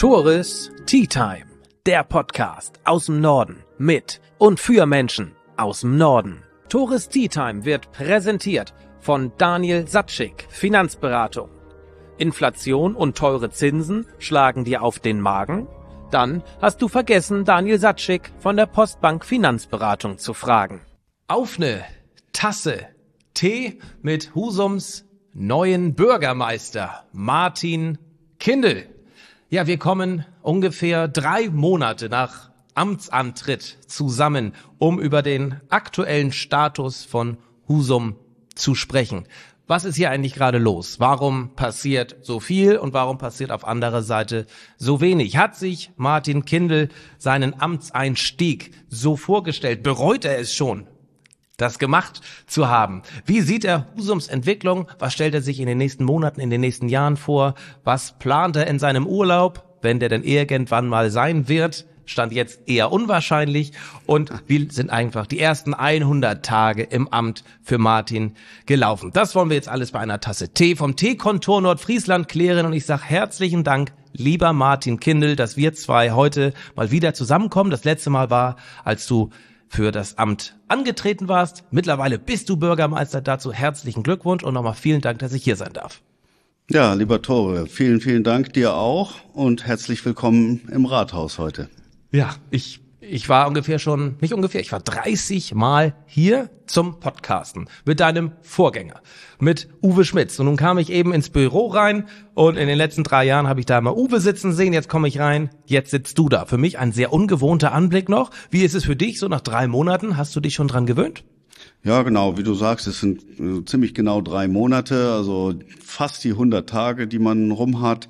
Tores Tea Time, der Podcast aus dem Norden mit und für Menschen aus dem Norden. Tores Tea Time wird präsentiert von Daniel Satschik, Finanzberatung. Inflation und teure Zinsen schlagen dir auf den Magen? Dann hast du vergessen, Daniel Satschik von der Postbank Finanzberatung zu fragen. Auf eine Tasse Tee mit Husums neuen Bürgermeister Martin Kindl. Ja, wir kommen ungefähr 3 Monate nach Amtsantritt zusammen, um über den aktuellen Status von Husum zu sprechen. Was ist hier eigentlich gerade los? Warum passiert so viel und warum passiert auf anderer Seite so wenig? Hat sich Martin Kindl seinen Amtseinstieg so vorgestellt? Bereut er es schon, das gemacht zu haben? Wie sieht er Husums Entwicklung? Was stellt er sich in den nächsten Monaten, in den nächsten Jahren vor? Was plant er in seinem Urlaub, wenn der denn irgendwann mal sein wird? Stand jetzt eher unwahrscheinlich. Und wie sind einfach die ersten 100 Tage im Amt für Martin gelaufen? Das wollen wir jetzt alles bei einer Tasse Tee vom Teekontor Nordfriesland klären. Und ich sage herzlichen Dank, lieber Martin Kindl, dass wir zwei heute mal wieder zusammenkommen. Das letzte Mal war, als du für das Amt angetreten warst. Mittlerweile bist du Bürgermeister. Dazu herzlichen Glückwunsch und nochmal vielen Dank, dass ich hier sein darf. Ja, lieber Tore, vielen, vielen Dank dir auch und herzlich willkommen im Rathaus heute. Ja, ich war ich war 30 Mal hier zum Podcasten mit deinem Vorgänger, mit Uwe Schmitz. Und nun kam ich eben ins Büro rein und in den letzten 3 Jahren habe ich da mal Uwe sitzen sehen. Jetzt komme ich rein, jetzt sitzt du da. Für mich ein sehr ungewohnter Anblick noch. Wie ist es für dich so nach 3 Monaten? Hast du dich schon dran gewöhnt? Ja, genau, wie du sagst, es sind ziemlich genau 3 Monate, also fast die 100 Tage, die man rum hat.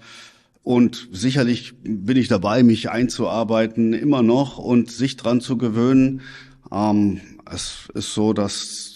Und sicherlich bin ich dabei, mich einzuarbeiten, immer noch und sich dran zu gewöhnen. Es ist so, dass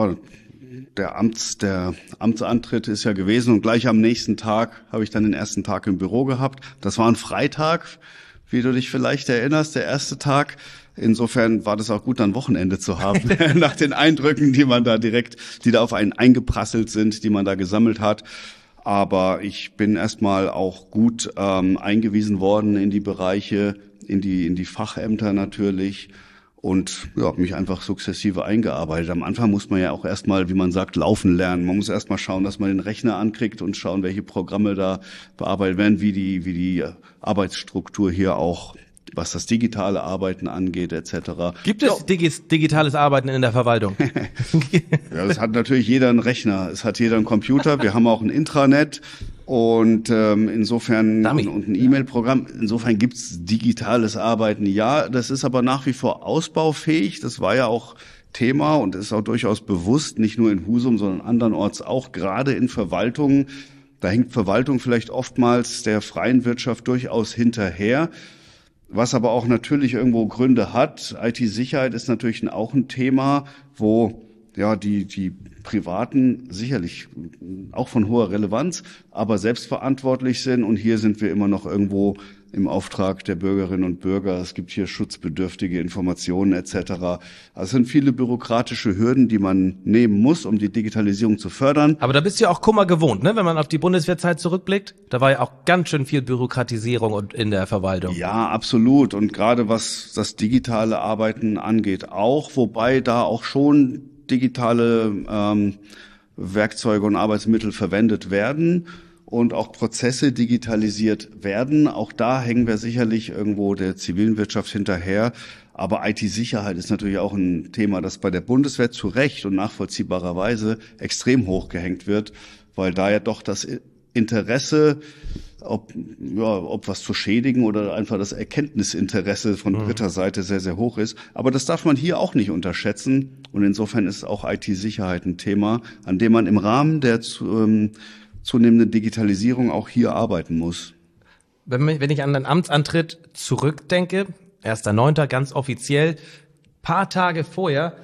der Amtsantritt ist ja gewesen und gleich am nächsten Tag habe ich dann den ersten Tag im Büro gehabt. Das war ein Freitag, wie du dich vielleicht erinnerst, der erste Tag. Insofern war das auch gut, dann Wochenende zu haben, nach den Eindrücken, die da auf einen eingeprasselt sind, die man da gesammelt hat. Aber ich bin erstmal auch gut eingewiesen worden in die Bereiche, in die Fachämter natürlich und ja, mich einfach sukzessive eingearbeitet. Am Anfang muss man ja auch erstmal, wie man sagt, laufen lernen. Man muss erstmal schauen, dass man den Rechner ankriegt und schauen, welche Programme da bearbeitet werden, wie die Arbeitsstruktur hier auch, was das digitale Arbeiten angeht, etc. Gibt es digitales Arbeiten in der Verwaltung? Ja, es hat natürlich jeder einen Rechner, es hat jeder einen Computer, wir haben auch ein Intranet und insofern und ein E-Mail-Programm. Insofern gibt's digitales Arbeiten. Ja, das ist aber nach wie vor ausbaufähig. Das war ja auch Thema und ist auch durchaus bewusst, nicht nur in Husum, sondern andernorts auch, gerade in Verwaltungen. Da hinkt Verwaltung vielleicht oftmals der freien Wirtschaft durchaus hinterher. Was aber auch natürlich irgendwo Gründe hat. IT-Sicherheit ist natürlich auch ein Thema, wo ja die Privaten sicherlich auch von hoher Relevanz, aber selbstverantwortlich sind. Und hier sind wir immer noch irgendwo im Auftrag der Bürgerinnen und Bürger. Es gibt hier schutzbedürftige Informationen etc. Also es sind viele bürokratische Hürden, die man nehmen muss, um die Digitalisierung zu fördern. Aber da bist du ja auch Kummer gewohnt, ne? Wenn man auf die Bundeswehrzeit zurückblickt. Da war ja auch ganz schön viel Bürokratisierung und in der Verwaltung. Ja, absolut. Und gerade was das digitale Arbeiten angeht auch, wobei da auch schon digitale Werkzeuge und Arbeitsmittel verwendet werden und auch Prozesse digitalisiert werden. Auch da hängen wir sicherlich irgendwo der zivilen Wirtschaft hinterher. Aber IT-Sicherheit ist natürlich auch ein Thema, das bei der Bundeswehr zu Recht und nachvollziehbarerweise extrem hoch gehängt wird, weil da ja doch das Interesse, ob was zu schädigen oder einfach das Erkenntnisinteresse von dritter Seite sehr, sehr hoch ist. Aber das darf man hier auch nicht unterschätzen. Und insofern ist auch IT-Sicherheit ein Thema, an dem man im Rahmen der zunehmende Digitalisierung auch hier arbeiten muss. Wenn ich an den Amtsantritt zurückdenke, 1.9. ganz offiziell, paar Tage vorher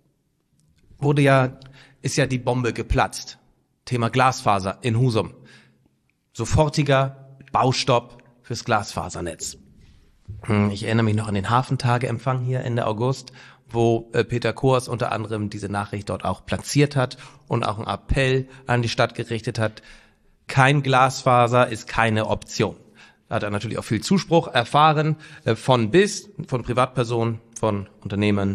ist ja die Bombe geplatzt. Thema Glasfaser in Husum. Sofortiger Baustopp fürs Glasfasernetz. Ich erinnere mich noch an den Hafentageempfang hier Ende August, wo Peter Kors unter anderem diese Nachricht dort auch platziert hat und auch einen Appell an die Stadt gerichtet hat. Kein Glasfaser ist keine Option. hat er natürlich auch viel Zuspruch erfahren, von bis, von Privatpersonen, von Unternehmen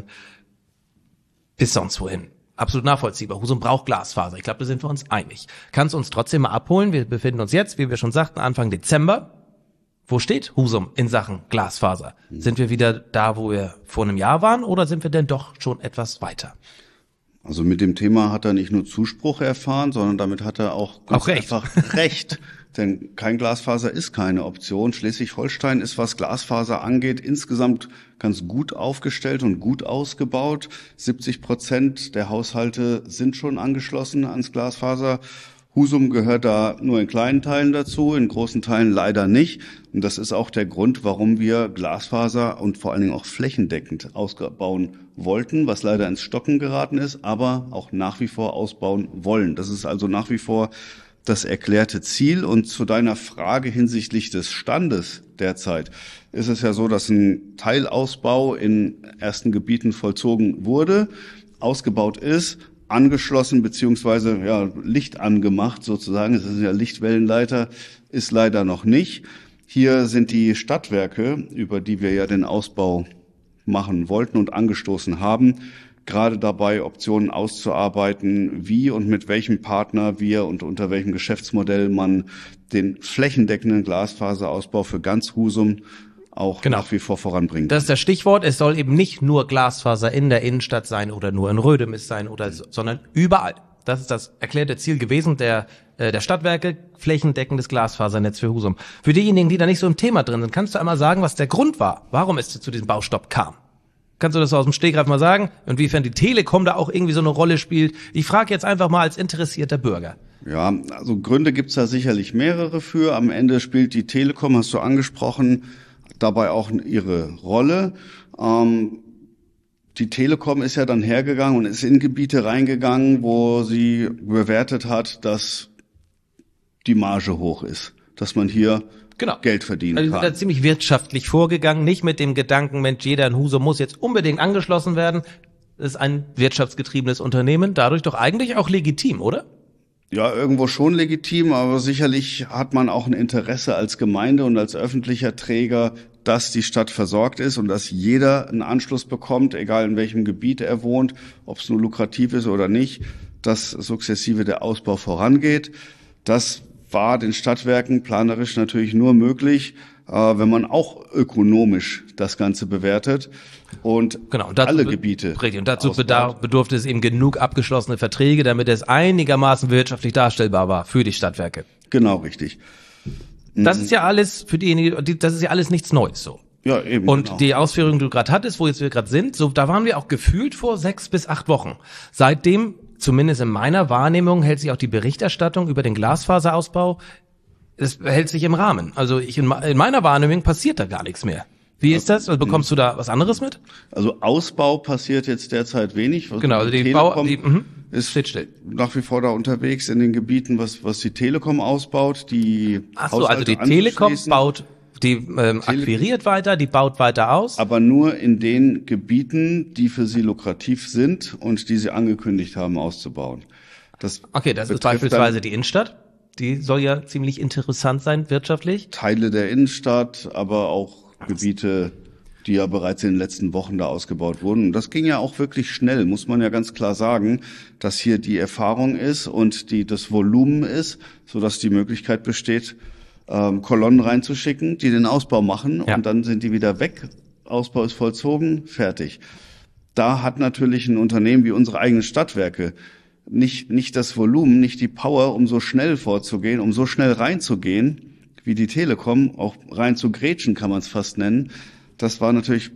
bis sonst wohin. Absolut nachvollziehbar. Husum braucht Glasfaser. Ich glaube, da sind wir uns einig. Kannst du uns trotzdem mal abholen? Wir befinden uns jetzt, wie wir schon sagten, Anfang Dezember. Wo steht Husum in Sachen Glasfaser? Sind wir wieder da, wo wir vor einem Jahr waren, oder sind wir denn doch schon etwas weiter? Also mit dem Thema hat er nicht nur Zuspruch erfahren, sondern damit hat er auch recht. Einfach recht. Denn kein Glasfaser ist keine Option. Schleswig-Holstein ist, was Glasfaser angeht, insgesamt ganz gut aufgestellt und gut ausgebaut. 70% der Haushalte sind schon angeschlossen ans Glasfaser. Husum gehört da nur in kleinen Teilen dazu, in großen Teilen leider nicht. Und das ist auch der Grund, warum wir Glasfaser und vor allen Dingen auch flächendeckend ausbauen wollten, was leider ins Stocken geraten ist, aber auch nach wie vor ausbauen wollen. Das ist also nach wie vor das erklärte Ziel. Und zu deiner Frage hinsichtlich des Standes derzeit ist es ja so, dass ein Teilausbau in ersten Gebieten vollzogen wurde, ausgebaut ist, angeschlossen beziehungsweise Licht angemacht sozusagen. Es ist ja Lichtwellenleiter, ist leider noch nicht. Hier sind die Stadtwerke, über die wir ja den Ausbau machen wollten und angestoßen haben, gerade dabei, Optionen auszuarbeiten, wie und mit welchem Partner wir und unter welchem Geschäftsmodell man den flächendeckenden Glasfaserausbau für ganz Husum auch nach wie vor voranbringen. Das ist das Stichwort. Es soll eben nicht nur Glasfaser in der Innenstadt sein oder nur in Rödemis sein sondern überall. Das ist das erklärte Ziel gewesen der Stadtwerke, flächendeckendes Glasfasernetz für Husum. Für diejenigen, die da nicht so im Thema drin sind, kannst du einmal sagen, was der Grund war, warum es zu diesem Baustopp kam? Kannst du das aus dem Stegreif mal sagen? Inwiefern die Telekom da auch irgendwie so eine Rolle spielt? Ich frage jetzt einfach mal als interessierter Bürger. Ja, also Gründe gibt's da sicherlich mehrere für. Am Ende spielt die Telekom, hast du angesprochen, dabei auch ihre Rolle. Die Telekom ist ja dann hergegangen und ist in Gebiete reingegangen, wo sie bewertet hat, dass die Marge hoch ist, dass man hier Geld verdienen kann. Also sind da ziemlich wirtschaftlich vorgegangen, nicht mit dem Gedanken, Mensch, jeder in Husum muss jetzt unbedingt angeschlossen werden. Das ist ein wirtschaftsgetriebenes Unternehmen, dadurch doch eigentlich auch legitim, oder? Ja, irgendwo schon legitim, aber sicherlich hat man auch ein Interesse als Gemeinde und als öffentlicher Träger, dass die Stadt versorgt ist und dass jeder einen Anschluss bekommt, egal in welchem Gebiet er wohnt, ob es nur lukrativ ist oder nicht, dass sukzessive der Ausbau vorangeht. Das war den Stadtwerken planerisch natürlich nur möglich, wenn man auch ökonomisch das Ganze bewertet und alle Gebiete. Richtig, und dazu bedurfte es eben genug abgeschlossene Verträge, damit es einigermaßen wirtschaftlich darstellbar war für die Stadtwerke. Genau, richtig. Das ist ja alles für diejenigen, das ist ja alles nichts Neues so. Ja, eben. Und die Ausführungen, die du gerade hattest, wo jetzt wir gerade sind, so da waren wir auch gefühlt vor 6 bis 8 Wochen. Seitdem, zumindest in meiner Wahrnehmung, hält sich auch die Berichterstattung über den Glasfaserausbau, es hält sich im Rahmen. Also in meiner Wahrnehmung passiert da gar nichts mehr. Wie ist das? Also bekommst du da was anderes mit? Also Ausbau passiert jetzt derzeit wenig. Genau, also die Telekom ist nach wie vor da unterwegs in den Gebieten, was die Telekom ausbaut. Also die Telekom baut, akquiriert weiter, die baut weiter aus. Aber nur in den Gebieten, die für sie lukrativ sind und die sie angekündigt haben auszubauen. Das ist beispielsweise die Innenstadt. Die soll ja ziemlich interessant sein, wirtschaftlich. Teile der Innenstadt, aber auch Gebiete, die ja bereits in den letzten Wochen da ausgebaut wurden. Und das ging ja auch wirklich schnell, muss man ja ganz klar sagen, dass hier die Erfahrung ist und das Volumen ist, sodass die Möglichkeit besteht, Kolonnen reinzuschicken, die den Ausbau machen und dann sind die wieder weg. Ausbau ist vollzogen, fertig. Da hat natürlich ein Unternehmen wie unsere eigenen Stadtwerke nicht das Volumen, nicht die Power, um so schnell vorzugehen, um so schnell reinzugehen, wie die Telekom, auch rein zu grätschen kann man es fast nennen. Das war natürlich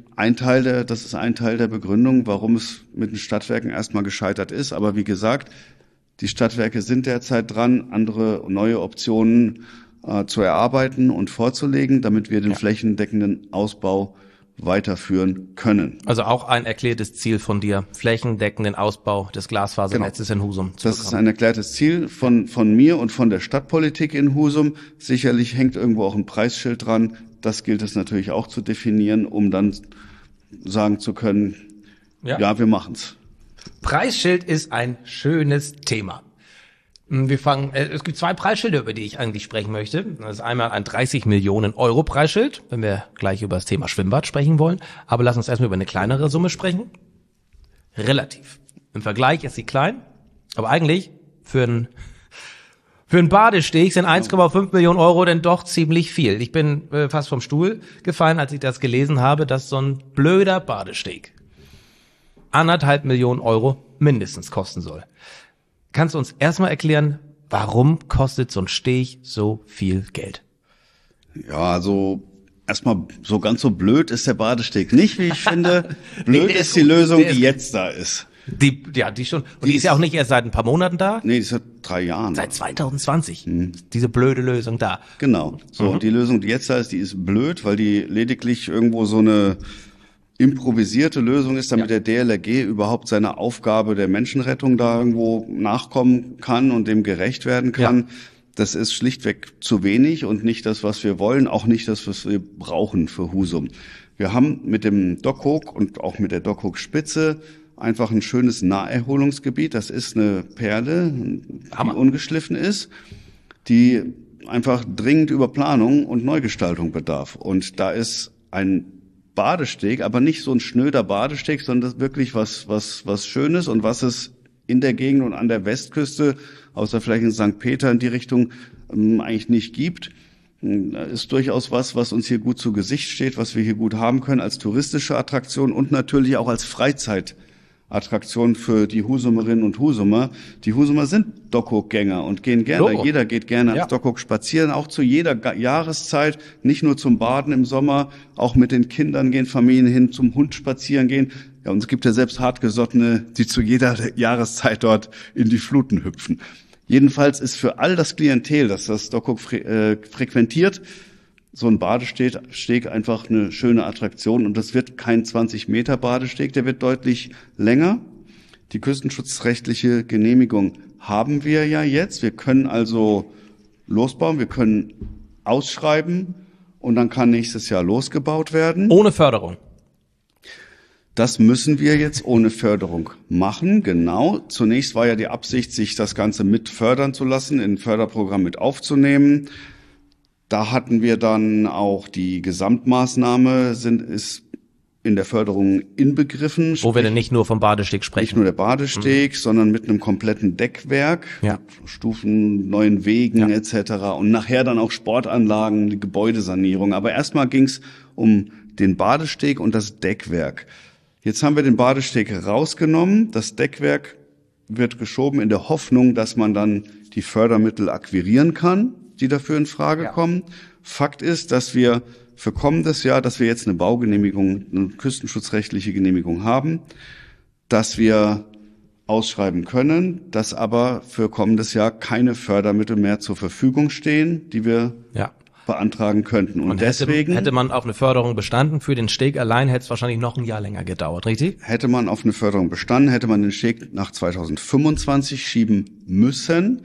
das ist ein Teil der Begründung, warum es mit den Stadtwerken erstmal gescheitert ist. Aber wie gesagt, die Stadtwerke sind derzeit dran, andere neue Optionen zu erarbeiten und vorzulegen, damit wir den flächendeckenden Ausbau weiterführen können. Also auch ein erklärtes Ziel von dir, flächendeckenden Ausbau des Glasfasernetzes in Husum zu bekommen. Das ist ein erklärtes Ziel von mir und von der Stadtpolitik in Husum. Sicherlich hängt irgendwo auch ein Preisschild dran. Das gilt es natürlich auch zu definieren, um dann sagen zu können, ja wir machen's. Preisschild ist ein schönes Thema. Es gibt 2 Preisschilder, über die ich eigentlich sprechen möchte. Das ist einmal ein 30 Millionen Euro Preisschild, wenn wir gleich über das Thema Schwimmbad sprechen wollen. Aber lass uns erstmal über eine kleinere Summe sprechen. Relativ. Im Vergleich ist sie klein, aber eigentlich für einen Badesteg sind 1,5 Millionen Euro denn doch ziemlich viel. Ich bin fast vom Stuhl gefallen, als ich das gelesen habe, dass so ein blöder Badesteg 1,5 Millionen Euro mindestens kosten soll. Kannst du uns erstmal erklären, warum kostet so ein Steg so viel Geld? Ja, also erstmal so ganz so blöd ist der Badesteg nicht, wie ich finde. Blöd ist die Lösung, die jetzt da ist. Die schon. Und die ist ja auch nicht erst seit ein paar Monaten da. Nee, die ist seit 3 Jahren. Seit 2020. Diese blöde Lösung da. Genau. So, die Lösung, die jetzt da ist, die ist blöd, weil die lediglich irgendwo so eine improvisierte Lösung ist, damit der DLRG überhaupt seiner Aufgabe der Menschenrettung da irgendwo nachkommen kann und dem gerecht werden kann. Ja. Das ist schlichtweg zu wenig und nicht das, was wir wollen, auch nicht das, was wir brauchen für Husum. Wir haben mit dem Dockhook und auch mit der Dockhook-Spitze einfach ein schönes Naherholungsgebiet. Das ist eine Perle, die ungeschliffen ist, die einfach dringend über Planung und Neugestaltung bedarf. Und da ist ein Badesteg, aber nicht so ein schnöder Badesteg, sondern das ist wirklich was Schönes und was es in der Gegend und an der Westküste, außer vielleicht in St. Peter in die Richtung, eigentlich nicht gibt. Ist durchaus was uns hier gut zu Gesicht steht, was wir hier gut haben können als touristische Attraktion und natürlich auch als Freizeitattraktion für die Husumerinnen und Husumer. Die Husumer sind Dockhook-Gänger und gehen gerne, jeder geht gerne ans Dockhook spazieren, auch zu jeder Jahreszeit, nicht nur zum Baden im Sommer, auch mit den Kindern gehen Familien hin, zum Hund spazieren gehen. Ja, und es gibt ja selbst Hartgesottene, die zu jeder Jahreszeit dort in die Fluten hüpfen. Jedenfalls ist für all das Klientel, das das Dockhook frequentiert, so ein Badesteg einfach eine schöne Attraktion. Und das wird kein 20 Meter Badesteg, der wird deutlich länger. Die küstenschutzrechtliche Genehmigung haben wir ja jetzt. Wir können also losbauen, wir können ausschreiben und dann kann nächstes Jahr losgebaut werden. Ohne Förderung. Das müssen wir jetzt ohne Förderung machen, genau. Zunächst war ja die Absicht, sich das Ganze mit fördern zu lassen, in ein Förderprogramm mit aufzunehmen. Da hatten wir dann auch die Gesamtmaßnahme, ist in der Förderung inbegriffen. Wo wir denn nicht nur vom Badesteg sprechen. Nicht nur der Badesteg, sondern mit einem kompletten Deckwerk, mit Stufen, neuen Wegen etc. Und nachher dann auch Sportanlagen, die Gebäudesanierung. Aber erstmal ging es um den Badesteg und das Deckwerk. Jetzt haben wir den Badesteg rausgenommen. Das Deckwerk wird geschoben in der Hoffnung, dass man dann die Fördermittel akquirieren kann, die dafür in Frage kommen. Fakt ist, dass wir für kommendes Jahr, dass wir jetzt eine Baugenehmigung, eine küstenschutzrechtliche Genehmigung haben, dass wir ausschreiben können, dass aber für kommendes Jahr keine Fördermittel mehr zur Verfügung stehen, die wir beantragen könnten. Und deswegen hätte man auf eine Förderung bestanden, für den Steg allein hätte es wahrscheinlich noch ein Jahr länger gedauert, richtig? Hätte man auf eine Förderung bestanden, hätte man den Steg nach 2025 schieben müssen,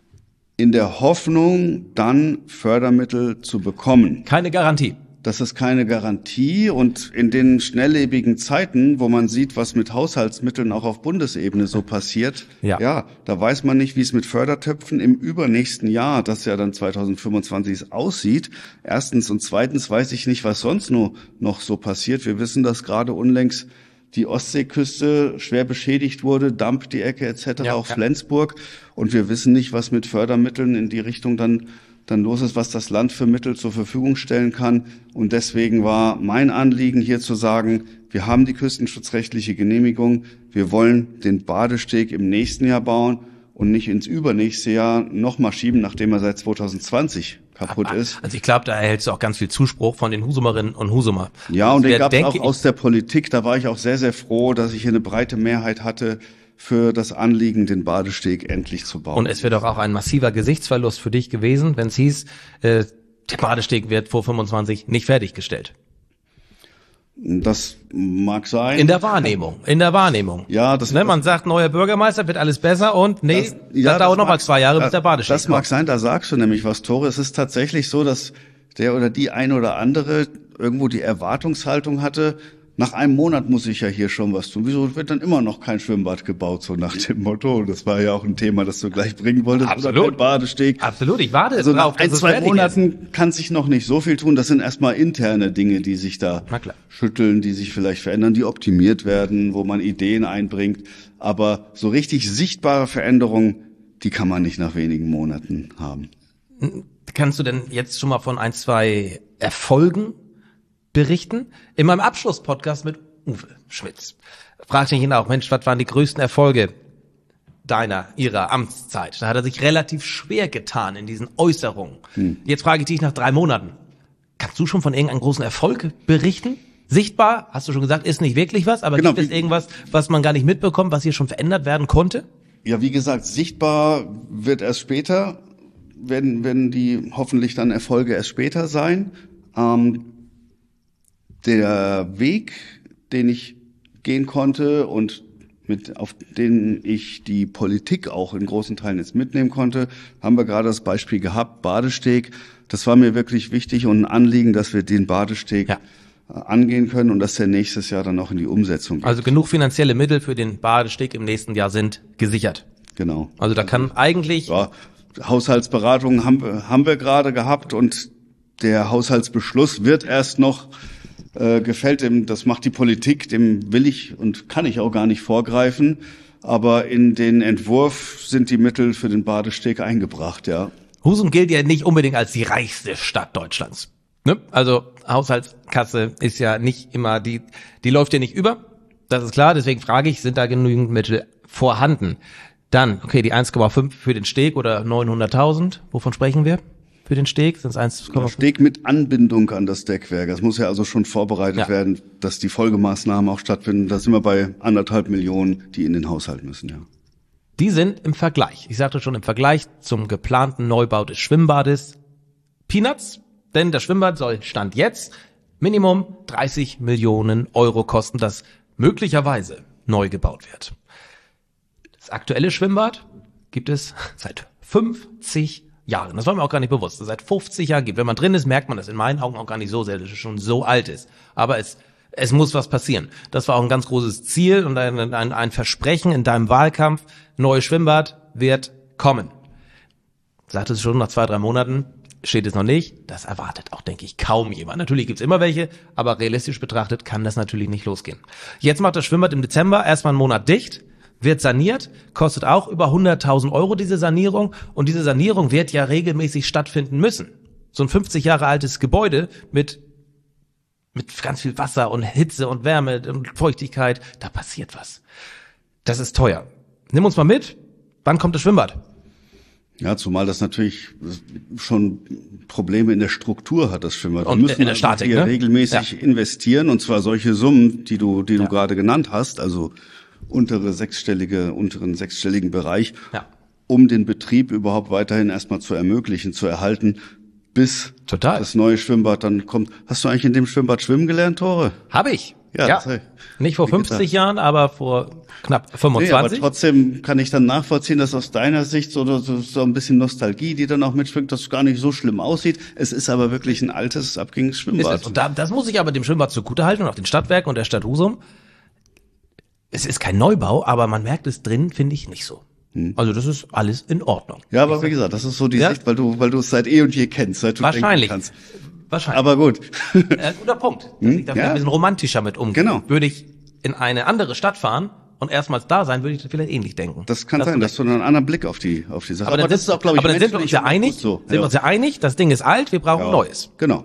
in der Hoffnung, dann Fördermittel zu bekommen. Keine Garantie. Das ist keine Garantie und in den schnelllebigen Zeiten, wo man sieht, was mit Haushaltsmitteln auch auf Bundesebene so passiert, da weiß man nicht, wie es mit Fördertöpfen im übernächsten Jahr, das ja dann 2025 aussieht. Erstens und zweitens weiß ich nicht, was sonst noch so passiert. Wir wissen, dass gerade unlängst die Ostseeküste schwer beschädigt wurde, Damp die Ecke etc., auch Flensburg. Und wir wissen nicht, was mit Fördermitteln in die Richtung dann los ist, was das Land für Mittel zur Verfügung stellen kann. Und deswegen war mein Anliegen hier zu sagen, wir haben die küstenschutzrechtliche Genehmigung, wir wollen den Badesteg im nächsten Jahr bauen und nicht ins übernächste Jahr nochmal schieben, nachdem er seit 2020 kaputt ist. Also ich glaube, da erhältst du auch ganz viel Zuspruch von den Husumerinnen und Husumer. Ja, und den gab es auch aus der Politik. Da war ich auch sehr, sehr froh, dass ich hier eine breite Mehrheit hatte für das Anliegen, den Badesteg endlich zu bauen. Und es wäre doch auch ein massiver Gesichtsverlust für dich gewesen, wenn es hieß, der Badesteg wird vor 25 nicht fertiggestellt. Das mag sein. In der Wahrnehmung. Ja, man sagt, neuer Bürgermeister, wird alles besser und das dauert noch mal 2 Jahre, bis der Badesteg kommt. Das mag sein, da sagst du nämlich was, Tore. Es ist tatsächlich so, dass der oder die ein oder andere irgendwo die Erwartungshaltung hatte, Nach einem Monat muss ich ja hier schon was tun. Wieso wird dann immer noch kein Schwimmbad gebaut, so nach dem Motto? Das war ja auch ein Thema, das du gleich bringen wolltest. Absolut. Oder kein Badesteg. Absolut, ich warte also drauf, nach 1-2 Monaten kann sich noch nicht so viel tun. Das sind erstmal interne Dinge, die sich da schütteln, die sich vielleicht verändern, die optimiert werden, wo man Ideen einbringt. Aber so richtig sichtbare Veränderungen, die kann man nicht nach wenigen Monaten haben. Kannst du denn jetzt schon mal von 1-2 Erfolgen berichten? In meinem Abschlusspodcast mit Uwe Schmitz fragte ich ihn auch, Mensch, was waren die größten Erfolge ihrer Amtszeit? Da hat er sich relativ schwer getan in diesen Äußerungen. Jetzt frage ich dich nach 3 Monaten. Kannst du schon von irgendeinem großen Erfolg berichten? Sichtbar, hast du schon gesagt, ist nicht wirklich was, aber gibt es irgendwas, was man gar nicht mitbekommt, was hier schon verändert werden konnte? Ja, wie gesagt, sichtbar wird erst später, werden die hoffentlich dann Erfolge erst später sein. Der Weg, den ich gehen konnte und auf den ich die Politik auch in großen Teilen jetzt mitnehmen konnte, haben wir gerade das Beispiel gehabt, Badesteg. Das war mir wirklich wichtig und ein Anliegen, dass wir den Badesteg angehen können und dass der nächstes Jahr dann auch in die Umsetzung geht. Also genug finanzielle Mittel für den Badesteg im nächsten Jahr sind gesichert. Genau. Also da kann eigentlich... Ja, Haushaltsberatungen haben wir gerade gehabt und der Haushaltsbeschluss wird erst noch gefällt, das macht die Politik, dem will ich und kann ich auch gar nicht vorgreifen, aber in den Entwurf sind die Mittel für den Badesteg eingebracht, ja. Husum gilt ja nicht unbedingt als die reichste Stadt Deutschlands. Ne? Also Haushaltskasse ist ja nicht immer die läuft ja nicht über, das ist klar, deswegen frage ich, sind da genügend Mittel vorhanden? Dann, okay, die 1,5 für den Steg oder 900.000, wovon sprechen wir? Für den Steg sind es 1,5. Steg mit Anbindung an das Deckwerk. Das muss ja also schon vorbereitet werden, dass die Folgemaßnahmen auch stattfinden. Da sind wir bei 1,5 Millionen, die in den Haushalt müssen, ja. Die sind im Vergleich, ich sagte schon, im Vergleich zum geplanten Neubau des Schwimmbades Peanuts, denn das Schwimmbad soll Stand jetzt Minimum 30 Millionen Euro kosten, das möglicherweise neu gebaut wird. Das aktuelle Schwimmbad gibt es seit 50 Jahren. Das war mir auch gar nicht bewusst, dass es seit 50 Jahren gibt. Wenn man drin ist, merkt man das in meinen Augen auch gar nicht so sehr, dass es schon so alt ist. Aber es muss was passieren. Das war auch ein ganz großes Ziel und ein Versprechen in deinem Wahlkampf. Neues Schwimmbad wird kommen. Sagte es schon, nach 2-3 Monaten steht es noch nicht. Das erwartet auch, denke ich, kaum jemand. Natürlich gibt's immer welche, aber realistisch betrachtet kann das natürlich nicht losgehen. Jetzt macht das Schwimmbad im Dezember erstmal einen Monat dicht. Wird saniert, kostet auch über 100.000 Euro diese Sanierung und diese Sanierung wird ja regelmäßig stattfinden müssen. So ein 50 Jahre altes Gebäude mit ganz viel Wasser und Hitze und Wärme und Feuchtigkeit, da passiert was. Das ist teuer. Nimm uns mal mit, wann kommt das Schwimmbad? Ja, zumal das natürlich schon Probleme in der Struktur hat, das Schwimmbad. Und in der Statik, hier regelmäßig investieren und zwar solche Summen, die du gerade genannt hast, also unteren sechsstelligen Bereich, um den Betrieb überhaupt weiterhin erstmal zu ermöglichen, zu erhalten, bis das neue Schwimmbad dann kommt. Hast du eigentlich in dem Schwimmbad schwimmen gelernt, Tore? Habe ich. Ja. Nicht vor 50 Jahren, aber vor knapp 25. Nee, aber trotzdem kann ich dann nachvollziehen, dass aus deiner Sicht so ein bisschen Nostalgie, die dann auch mitschwingt, dass es gar nicht so schlimm aussieht. Es ist aber wirklich ein altes, abgängiges Schwimmbad. Und das muss ich aber dem Schwimmbad zugutehalten und auch den Stadtwerken und der Stadt Husum. Es ist kein Neubau, aber man merkt es drin, finde ich, nicht so. Also das ist alles in Ordnung. Ja, aber wie gesagt, das ist so die Sicht, weil du es seit eh und je kennst, seit du wahrscheinlich denken kannst. Wahrscheinlich. Aber gut. Guter Punkt. Dass ich da ein bisschen romantischer mit umgehe. Genau. Würde ich in eine andere Stadt fahren und erstmals da sein, würde ich vielleicht ähnlich denken. Das kann sein, dass du einen anderen Blick auf die Sache. Aber das ist auch, glaube ich, dann sind wir uns ja einig. Sind wir uns ja einig, das Ding ist alt, wir brauchen Neues. Genau.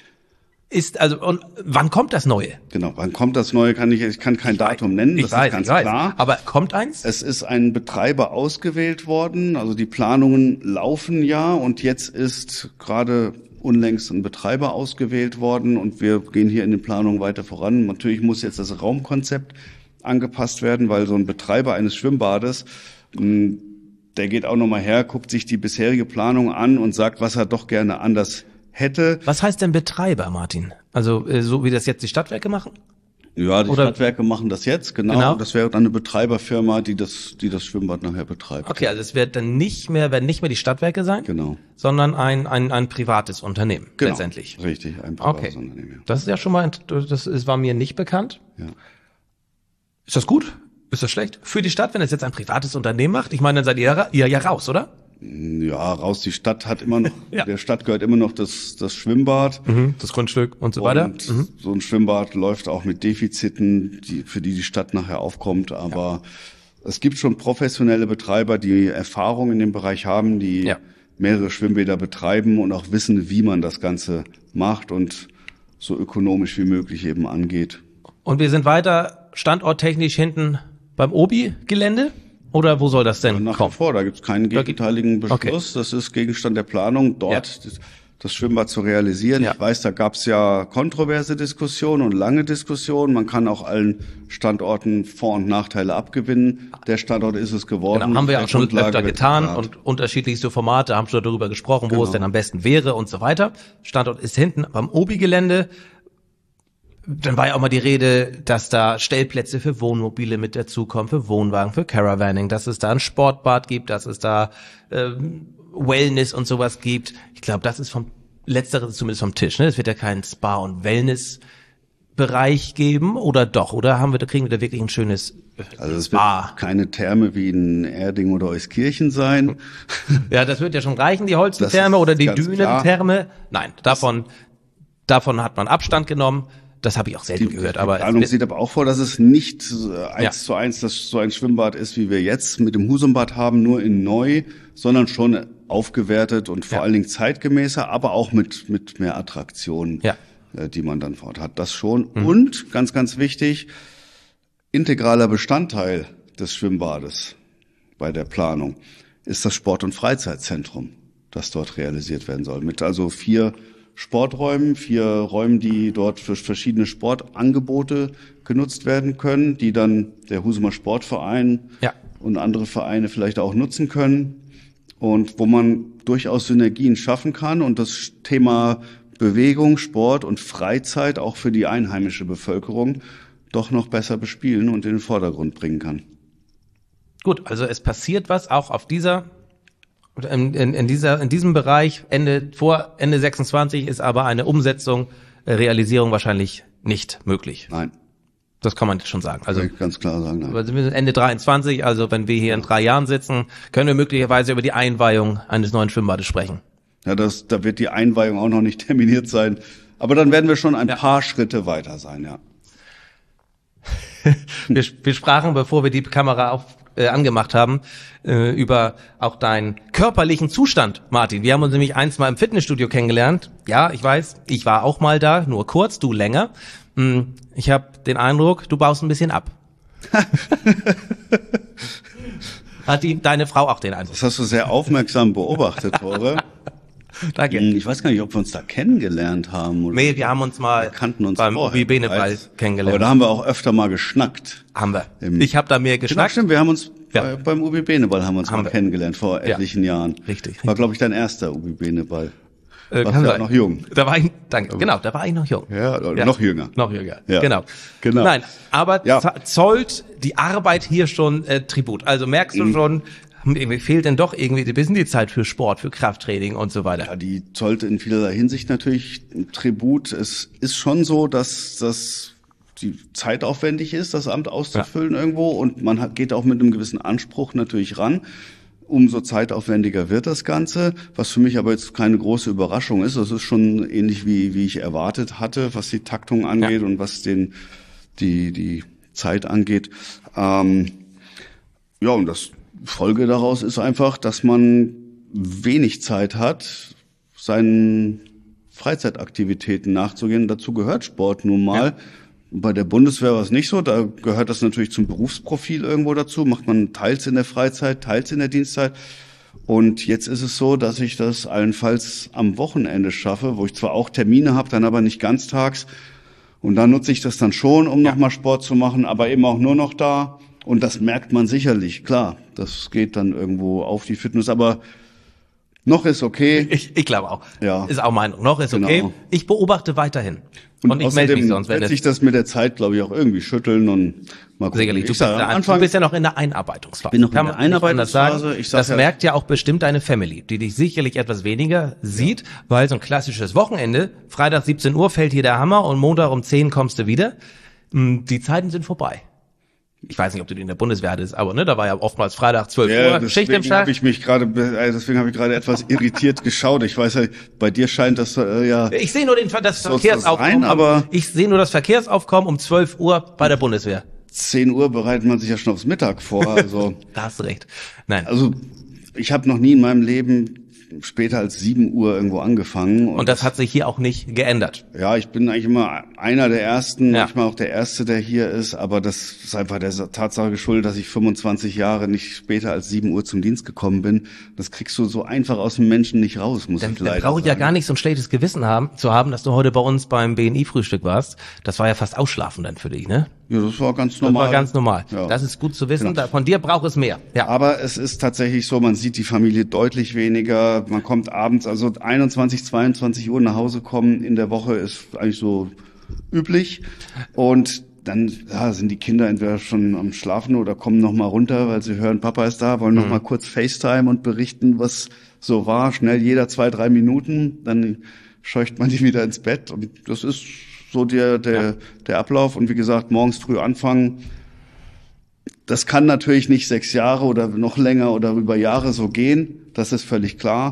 Und wann kommt das Neue? Genau, wann kommt das Neue? Ich kann kein Datum nennen, das ist ganz klar. Aber kommt eins? Es ist ein Betreiber ausgewählt worden, also die Planungen laufen ja und jetzt ist gerade unlängst ein Betreiber ausgewählt worden und wir gehen hier in den Planungen weiter voran. Natürlich muss jetzt das Raumkonzept angepasst werden, weil so ein Betreiber eines Schwimmbades, der geht auch nochmal her, guckt sich die bisherige Planung an und sagt, was er doch gerne anders hätte. Was heißt denn Betreiber, Martin? Also so wie das jetzt die Stadtwerke machen? Ja, die Oder? Stadtwerke machen das jetzt, genau. Das wäre dann eine Betreiberfirma, die das Schwimmbad nachher betreibt. Okay, also es werden nicht mehr die Stadtwerke sein, Genau. sondern ein privates Unternehmen letztendlich. Richtig, ein privates Unternehmen. Ja. Das ist ja schon mal, war mir nicht bekannt. Ja. Ist das gut? Ist das schlecht? Für die Stadt, wenn es jetzt ein privates Unternehmen macht? Ich meine, dann seid ihr ja raus, oder? Ja, raus. Die Stadt hat immer noch, Ja. Der Stadt gehört immer noch das Schwimmbad. Das Grundstück und so weiter. Und so ein Schwimmbad läuft auch mit Defiziten, für die Stadt nachher aufkommt. Aber es gibt schon professionelle Betreiber, die Erfahrung in dem Bereich haben, die mehrere Schwimmbäder betreiben und auch wissen, wie man das Ganze macht und so ökonomisch wie möglich eben angeht. Und wir sind weiter standorttechnisch hinten beim Obi-Gelände? Oder wo soll das denn Nach wie kommen? vor, da gibt es keinen gegenteiligen Beschluss. Das ist Gegenstand der Planung, dort das Schwimmbad zu realisieren. Ja. Ich weiß, da gab es ja kontroverse Diskussionen und lange Diskussionen. Man kann auch allen Standorten Vor- und Nachteile abgewinnen. Der Standort ist es geworden. Genau, haben wir auch schon öfter getan geplant. und unterschiedlichste Formate haben schon darüber gesprochen, wo es denn am besten wäre und so weiter. Standort ist hinten beim Obi-Gelände. Dann war ja auch mal die Rede, dass da Stellplätze für Wohnmobile mit dazukommen, für Wohnwagen, für Caravaning, dass es da ein Sportbad gibt, dass es da Wellness und sowas gibt. Ich glaube, das ist letzteres zumindest vom Tisch. Ne? Es wird ja keinen Spa- und Wellness-Bereich geben oder doch? Oder kriegen wir da wirklich ein schönes Also es Spa? wird keine Therme wie in Erding oder Euskirchen sein. Ja, das wird ja schon reichen, die Holzentherme oder die Dünentherme. Nein, davon hat man Abstand genommen. Das habe ich auch selten gehört. Aber die Planung sieht aber auch vor, dass es nicht 1:1 das so ein Schwimmbad ist, wie wir jetzt mit dem Husumbad haben, nur in neu, sondern schon aufgewertet und vor allen Dingen zeitgemäßer, aber auch mit mehr Attraktionen, die man dann fort hat. Das schon. Und ganz, ganz wichtig, integraler Bestandteil des Schwimmbades bei der Planung ist das Sport- und Freizeitzentrum, das dort realisiert werden soll. Mit also 4 Sporträumen, 4 Räumen, die dort für verschiedene Sportangebote genutzt werden können, die dann der Husumer Sportverein und andere Vereine vielleicht auch nutzen können und wo man durchaus Synergien schaffen kann und das Thema Bewegung, Sport und Freizeit auch für die einheimische Bevölkerung doch noch besser bespielen und in den Vordergrund bringen kann. Gut, also es passiert was auch auf in diesem Bereich. Vor Ende 26 ist aber eine Umsetzung, Realisierung wahrscheinlich nicht möglich. Nein. Das kann man schon sagen. Also kann ich ganz klar sagen. Nein. Wir sind Ende 23, also wenn wir hier in 3 Jahren sitzen, können wir möglicherweise über die Einweihung eines neuen Schwimmbades sprechen. Ja, da wird die Einweihung auch noch nicht terminiert sein. Aber dann werden wir schon ein paar Schritte weiter sein, ja. Wir sprachen, bevor wir die Kamera angemacht haben, über auch deinen körperlichen Zustand, Martin. Wir haben uns nämlich einst mal im Fitnessstudio kennengelernt. Ja, ich weiß, ich war auch mal da, nur kurz, du länger. Ich habe den Eindruck, du baust ein bisschen ab. Hat deine Frau auch den Eindruck? Das hast du sehr aufmerksam beobachtet, Tore. Danke. Ich weiß gar nicht, ob wir uns da kennengelernt haben. Oder Nee, wir haben uns mal beim Ubi-Bene-Ball kennengelernt. Aber da haben wir auch öfter mal geschnackt. Haben wir. Ich habe da mehr geschnackt. Stimmt, wir haben uns beim Ubi-Bene-Ball mal kennengelernt vor etlichen Jahren. Richtig. War, glaube ich, dein erster Ubi-Bene-Ball. Warst ja noch jung. Da war ich noch jung. Ja, noch jünger. Noch jünger, ja. Genau. Nein, aber zollt die Arbeit hier schon Tribut. Also merkst du schon, mir fehlt denn doch irgendwie ein bisschen die Zeit für Sport, für Krafttraining und so weiter. Ja, die zollt in vielerlei Hinsicht natürlich Tribut. Es ist schon so, dass das die zeitaufwendig ist, das Amt auszufüllen irgendwo und man geht auch mit einem gewissen Anspruch natürlich ran. Umso zeitaufwendiger wird das Ganze, was für mich aber jetzt keine große Überraschung ist. Das ist schon ähnlich wie ich erwartet hatte, was die Taktung angeht und was die Zeit angeht. Und das Folge daraus ist einfach, dass man wenig Zeit hat, seinen Freizeitaktivitäten nachzugehen. Dazu gehört Sport nun mal. Ja. Bei der Bundeswehr war es nicht so. Da gehört das natürlich zum Berufsprofil irgendwo dazu. Macht man teils in der Freizeit, teils in der Dienstzeit. Und jetzt ist es so, dass ich das allenfalls am Wochenende schaffe, wo ich zwar auch Termine habe, dann aber nicht ganztags. Und da nutze ich das dann schon, um nochmal Sport zu machen, aber eben auch nur noch da. Und das merkt man sicherlich, klar. Das geht dann irgendwo auf die Fitness. Aber Noch ist okay. Ich glaube auch. Ja. Ist auch Meinung. Noch ist okay. Genau. Ich beobachte weiterhin. Und ich melde mich sonst, wenn wird sich das mit der Zeit, glaube ich, auch irgendwie schütteln und mal gucken. Sicherlich. Du bist ja noch in der Einarbeitungsphase. Bin noch in der Einarbeitungsphase. Das merkt ja auch bestimmt deine Family, die dich sicherlich etwas weniger sieht, weil so ein klassisches Wochenende, Freitag 17 Uhr fällt hier der Hammer und Montag um 10 kommst du wieder. Die Zeiten sind vorbei. Ich weiß nicht, ob du in der Bundeswehr hattest, aber da war ja oftmals Freitag 12 Uhr Schicht im Schacht. Deswegen habe ich gerade etwas irritiert geschaut. Ich weiß ja, bei dir scheint das ja. Ich sehe nur das Verkehrsaufkommen. Aber ich sehe nur das Verkehrsaufkommen um 12 Uhr bei der Bundeswehr. 10 Uhr bereitet man sich ja schon aufs Mittag vor. Also da hast du recht. Nein. Also ich habe noch nie in meinem Leben später als 7 Uhr irgendwo angefangen. Und das hat sich hier auch nicht geändert. Ja, ich bin eigentlich immer einer der Ersten, manchmal auch der Erste, der hier ist, aber das ist einfach der Tatsache geschuldet, dass ich 25 Jahre nicht später als 7 Uhr zum Dienst gekommen bin. Das kriegst du so einfach aus dem Menschen nicht raus, muss ich leider sagen. Dann brauche ich ja gar nicht so ein schlechtes Gewissen haben, dass du heute bei uns beim BNI-Frühstück warst. Das war ja fast ausschlafen dann für dich, ne? Ja, das war ganz normal. Das war ganz normal. Ja. Das ist gut zu wissen. Genau. Von dir braucht es mehr. Ja. Aber es ist tatsächlich so, man sieht die Familie deutlich weniger. Man kommt abends, also 21, 22 Uhr nach Hause kommen in der Woche ist eigentlich so üblich. Und dann sind die Kinder entweder schon am Schlafen oder kommen noch mal runter, weil sie hören, Papa ist da, wollen noch mal kurz FaceTime und berichten, was so war. Schnell jeder 2-3 Minuten, dann scheucht man die wieder ins Bett. Und das ist so der Ablauf. Und wie gesagt, morgens früh anfangen. Das kann natürlich nicht 6 Jahre oder noch länger oder über Jahre so gehen. Das ist völlig klar.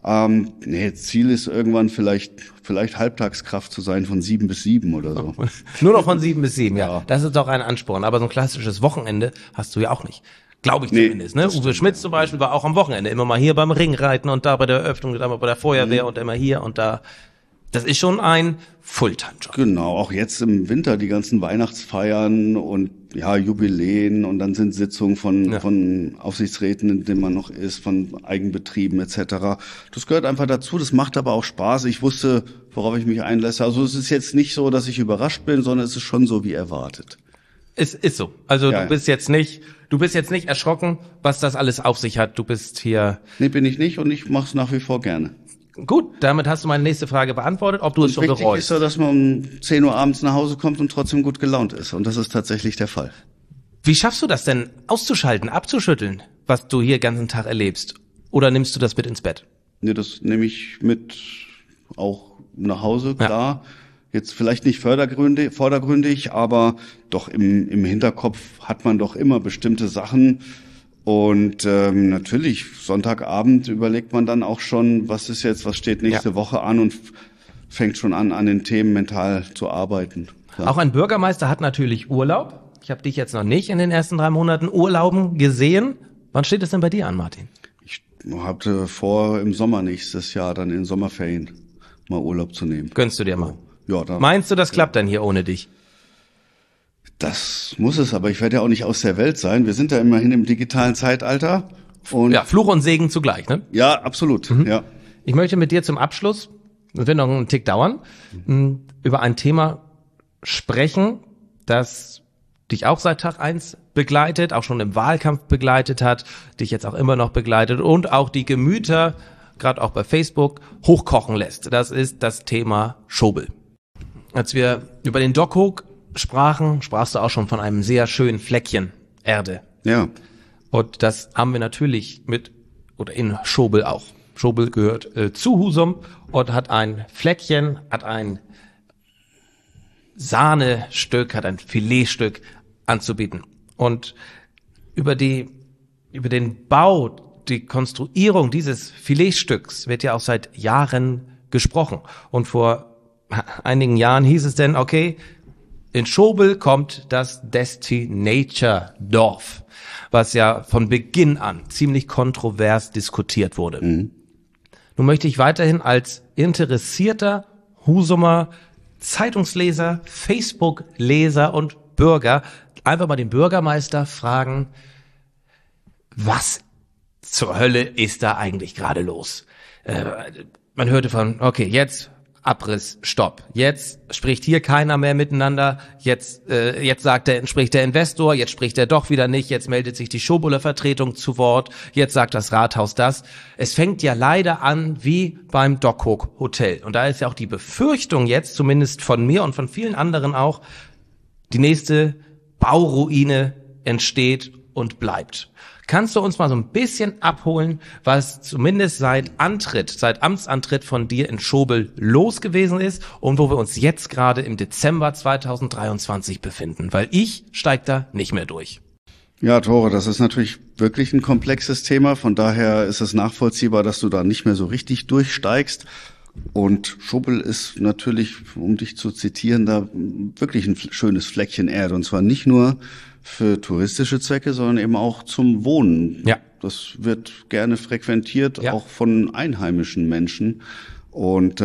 Ziel ist irgendwann vielleicht Halbtagskraft zu sein von 7 bis 7 oder so. Nur noch von 7 bis 7, ja. Das ist doch ein Ansporn. Aber so ein klassisches Wochenende hast du ja auch nicht. Glaube ich zumindest. Ne? Uwe Schmitz zum Beispiel war auch am Wochenende immer mal hier beim Ringreiten und da bei der Eröffnung, da mal bei der Feuerwehr und immer hier und da. Das ist schon ein Fulltime-Job. Genau, auch jetzt im Winter die ganzen Weihnachtsfeiern und Jubiläen und dann sind Sitzungen von Aufsichtsräten, in denen man noch ist, von Eigenbetrieben etc. Das gehört einfach dazu, das macht aber auch Spaß. Ich wusste, worauf ich mich einlasse. Also es ist jetzt nicht so, dass ich überrascht bin, sondern es ist schon so wie erwartet. Es ist so. Also du bist jetzt nicht erschrocken, was das alles auf sich hat. Du bist hier. Nee, bin ich nicht und ich mache es nach wie vor gerne. Gut, damit hast du meine nächste Frage beantwortet, ob du es schon bereust. Wichtig ist ja, dass man um 10 Uhr abends nach Hause kommt und trotzdem gut gelaunt ist. Und das ist tatsächlich der Fall. Wie schaffst du das denn, auszuschalten, abzuschütteln, was du hier den ganzen Tag erlebst? Oder nimmst du das mit ins Bett? Nee, das nehme ich mit auch nach Hause, klar. Ja. Jetzt vielleicht nicht vordergründig, aber doch im Hinterkopf hat man doch immer bestimmte Sachen. Und natürlich, Sonntagabend überlegt man dann auch schon, was steht nächste Woche an und fängt schon an den Themen mental zu arbeiten. Ja. Auch ein Bürgermeister hat natürlich Urlaub. Ich habe dich jetzt noch nicht in den ersten 3 Monaten Urlauben gesehen. Wann steht es denn bei dir an, Martin? Ich hatte vor, im Sommer nächstes Jahr dann in Sommerferien mal Urlaub zu nehmen. Gönnst du dir mal? Ja. Meinst du, das klappt dann hier ohne dich? Das muss es, aber ich werde ja auch nicht aus der Welt sein. Wir sind ja immerhin im digitalen Zeitalter. Und ja, Fluch und Segen zugleich, ne? Ja, absolut. Ja. Ich möchte mit dir zum Abschluss, das wird noch einen Tick dauern, über ein Thema sprechen, das dich auch seit Tag 1 begleitet, auch schon im Wahlkampf begleitet hat, dich jetzt auch immer noch begleitet und auch die Gemüter, gerade auch bei Facebook, hochkochen lässt. Das ist das Thema Schobel. Als wir über den DocHook sprachst du auch schon von einem sehr schönen Fleckchen Erde. Ja. Und das haben wir natürlich in Schobel auch. Schobel gehört zu Husum und hat ein Fleckchen, hat ein Sahnestück, hat ein Filetstück anzubieten. Und über den Bau, die Konstruierung dieses Filetstücks wird ja auch seit Jahren gesprochen. Und vor einigen Jahren hieß es denn, okay, in Schobel kommt das Destinator-Dorf, was ja von Beginn an ziemlich kontrovers diskutiert wurde. Nun möchte ich weiterhin als interessierter Husumer Zeitungsleser, Facebook-Leser und Bürger einfach mal den Bürgermeister fragen, was zur Hölle ist da eigentlich gerade los? Man hörte von, okay, jetzt Abriss, Stopp. Jetzt spricht hier keiner mehr miteinander. Jetzt spricht der Investor, jetzt spricht er doch wieder nicht. Jetzt meldet sich die Schobuller-Vertretung zu Wort. Jetzt sagt das Rathaus das. Es fängt ja leider an wie beim Dockhook Hotel. Und da ist ja auch die Befürchtung jetzt, zumindest von mir und von vielen anderen auch, die nächste Bauruine entsteht und bleibt. Kannst du uns mal so ein bisschen abholen, was zumindest seit Amtsantritt von dir in Schobel los gewesen ist und wo wir uns jetzt gerade im Dezember 2023 befinden? Weil ich steig da nicht mehr durch. Ja, Tore, das ist natürlich wirklich ein komplexes Thema. Von daher ist es nachvollziehbar, dass du da nicht mehr so richtig durchsteigst. Und Schobel ist natürlich, um dich zu zitieren, da wirklich ein schönes Fleckchen Erde. Und zwar nicht nur für touristische Zwecke, sondern eben auch zum Wohnen. Ja. Das wird gerne frequentiert, ja, auch von einheimischen Menschen. Und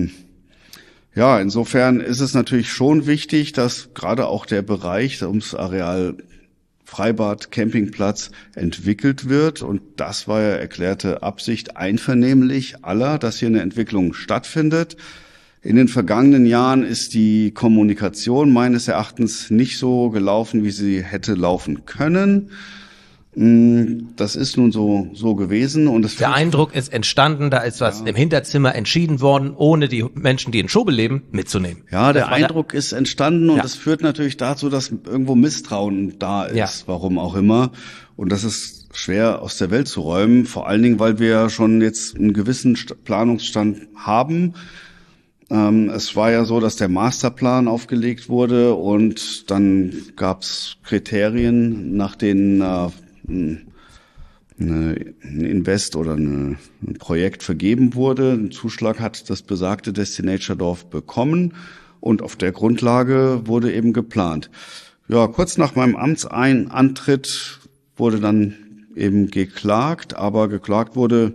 insofern ist es natürlich schon wichtig, dass gerade auch der Bereich ums Areal Freibad, Campingplatz entwickelt wird. Und das war ja erklärte Absicht einvernehmlich aller, dass hier eine Entwicklung stattfindet. In den vergangenen Jahren ist die Kommunikation meines Erachtens nicht so gelaufen, wie sie hätte laufen können. Das ist nun so gewesen. Und der Eindruck ist entstanden, da ist was im Hinterzimmer entschieden worden, ohne die Menschen, die in Schobel leben, mitzunehmen. Ja, der Eindruck ist entstanden und das führt natürlich dazu, dass irgendwo Misstrauen da ist, warum auch immer. Und das ist schwer aus der Welt zu räumen, vor allen Dingen, weil wir ja schon jetzt einen gewissen Planungsstand haben. Es war ja so, dass der Masterplan aufgelegt wurde und dann gab's Kriterien, nach denen ein Invest oder ein Projekt vergeben wurde. Ein Zuschlag hat das besagte Destinatordorf bekommen und auf der Grundlage wurde eben geplant. Ja, kurz nach meinem Amtsantritt wurde dann eben geklagt, aber geklagt wurde